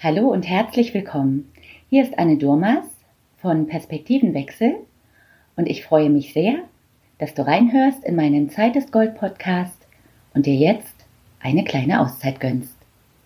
Hallo und herzlich willkommen. Hier ist Anne Durmas von Perspektivenwechsel und ich freue mich sehr, dass du reinhörst in meinen Zeit ist Gold Podcast und dir jetzt eine kleine Auszeit gönnst.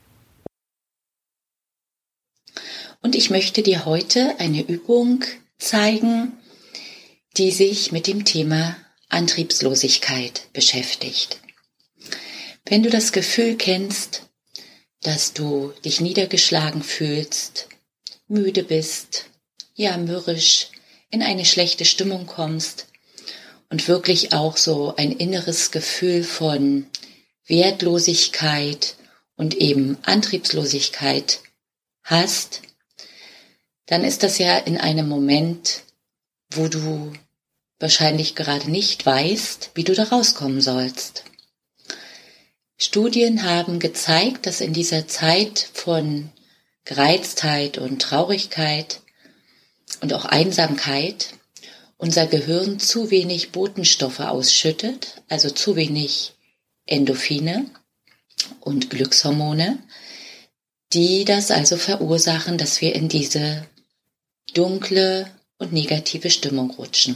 Und ich möchte dir heute eine Übung zeigen, die sich mit dem Thema Antriebslosigkeit beschäftigt. Wenn du das Gefühl kennst, dass du dich niedergeschlagen fühlst, müde bist, ja mürrisch, in eine schlechte Stimmung kommst und wirklich auch so ein inneres Gefühl von Wertlosigkeit und eben Antriebslosigkeit hast, dann ist das ja in einem Moment, wo du wahrscheinlich gerade nicht weißt, wie du da rauskommen sollst. Studien haben gezeigt, dass in dieser Zeit von Gereiztheit und Traurigkeit und auch Einsamkeit unser Gehirn zu wenig Botenstoffe ausschüttet, also zu wenig Endorphine und Glückshormone, die das also verursachen, dass wir in diese dunkle und negative Stimmung rutschen.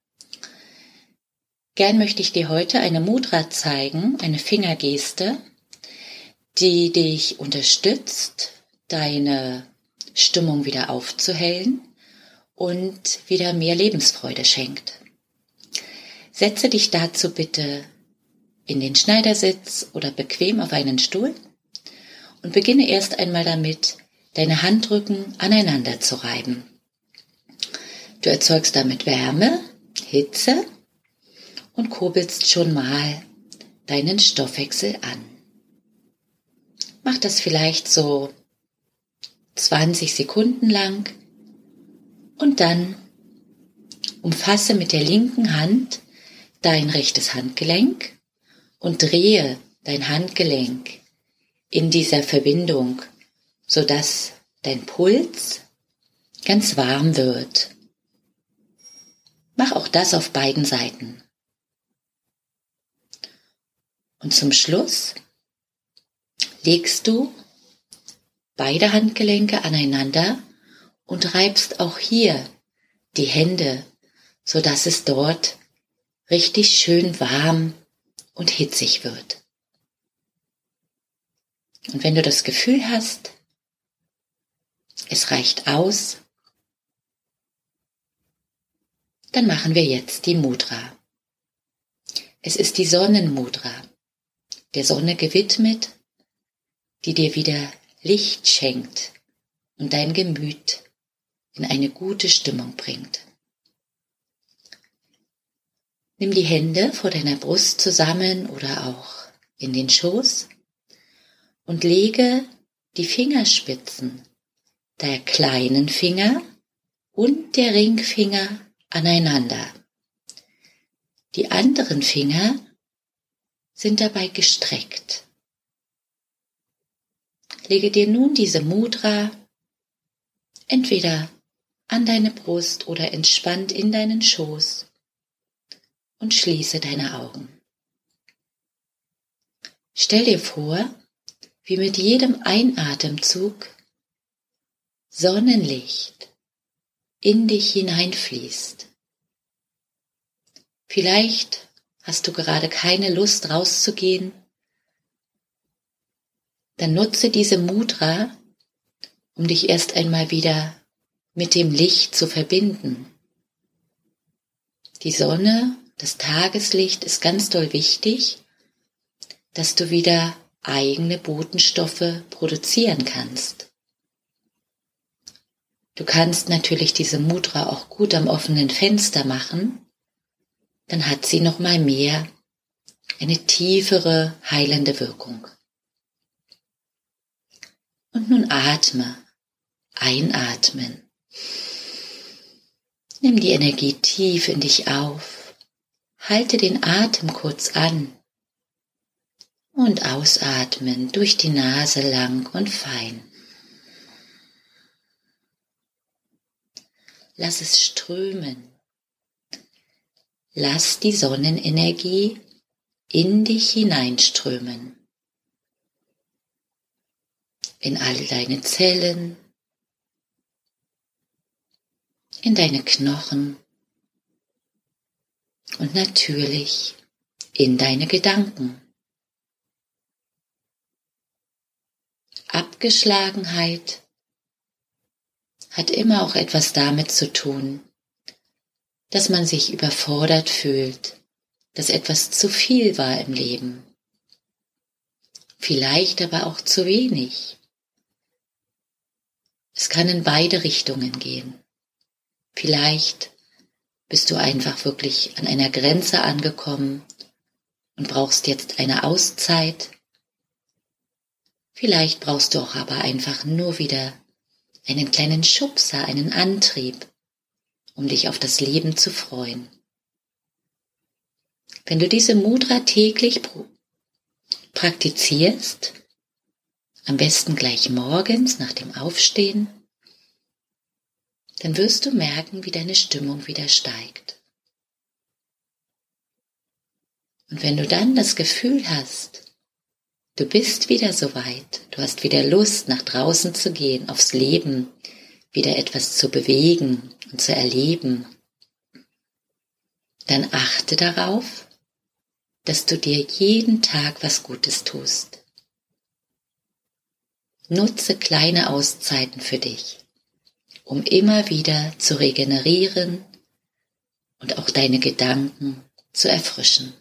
Gern möchte ich dir heute eine Mudra zeigen, eine Fingergeste, die dich unterstützt, deine Stimmung wieder aufzuhellen und wieder mehr Lebensfreude schenkt. Setze dich dazu bitte in den Schneidersitz oder bequem auf einen Stuhl und beginne erst einmal damit, deine Handrücken aneinander zu reiben. Du erzeugst damit Wärme, Hitze und kurbelst schon mal deinen Stoffwechsel an. Mach das vielleicht so 20 Sekunden lang und dann umfasse mit der linken Hand dein rechtes Handgelenk und drehe dein Handgelenk in dieser Verbindung, sodass dein Puls ganz warm wird. Mach auch das auf beiden Seiten. Und zum Schluss legst du beide Handgelenke aneinander und reibst auch hier die Hände, sodass es dort richtig schön warm und hitzig wird. Und wenn du das Gefühl hast, es reicht aus, dann machen wir jetzt die Mudra. Es ist die Sonnenmudra, der Sonne gewidmet, die dir wieder Licht schenkt und dein Gemüt in eine gute Stimmung bringt. Nimm die Hände vor deiner Brust zusammen oder auch in den Schoß und lege die Fingerspitzen der kleinen Finger und der Ringfinger aneinander. Die anderen Finger sind dabei gestreckt. Lege dir nun diese Mudra entweder an deine Brust oder entspannt in deinen Schoß und schließe deine Augen. Stell dir vor, wie mit jedem Einatemzug Sonnenlicht in dich hineinfließt. Vielleicht hast du gerade keine Lust rauszugehen, dann nutze diese Mudra, um dich erst einmal wieder mit dem Licht zu verbinden. Die Sonne, das Tageslicht ist ganz doll wichtig, dass du wieder eigene Botenstoffe produzieren kannst. Du kannst natürlich diese Mudra auch gut am offenen Fenster machen, dann hat sie noch mal mehr eine tiefere, heilende Wirkung. Und nun atme, einatmen. Nimm die Energie tief in dich auf, halte den Atem kurz an und ausatmen durch die Nase lang und fein. Lass es strömen. Lass die Sonnenenergie in dich hineinströmen. in all deine Zellen, in deine Knochen und natürlich in deine Gedanken. Abgeschlagenheit hat immer auch etwas damit zu tun, dass man sich überfordert fühlt, dass etwas zu viel war im Leben. Vielleicht aber auch zu wenig. Es kann in beide Richtungen gehen. Vielleicht bist du einfach wirklich an einer Grenze angekommen und brauchst jetzt eine Auszeit. Vielleicht brauchst du auch aber einfach nur wieder einen kleinen Schubser, einen Antrieb, um dich auf das Leben zu freuen. Wenn du diese Mudra täglich praktizierst, am besten gleich morgens nach dem Aufstehen, dann wirst du merken, wie deine Stimmung wieder steigt. Und wenn du dann das Gefühl hast, du bist wieder soweit, du hast wieder Lust, nach draußen zu gehen, aufs Leben, wieder etwas zu bewegen und zu erleben, dann achte darauf, dass du dir jeden Tag was Gutes tust. Nutze kleine Auszeiten für dich, um immer wieder zu regenerieren und auch deine Gedanken zu erfrischen.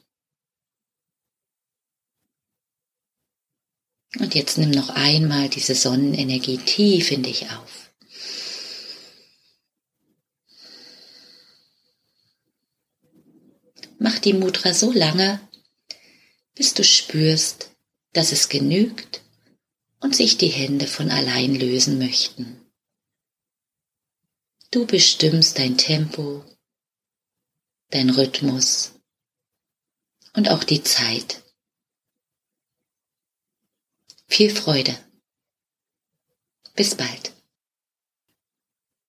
Und jetzt nimm noch einmal diese Sonnenenergie tief in dich auf. Mach die Mudra so lange, bis du spürst, dass es genügt und sich die Hände von allein lösen möchten. Du bestimmst dein Tempo, dein Rhythmus und auch die Zeit. Viel Freude. Bis bald.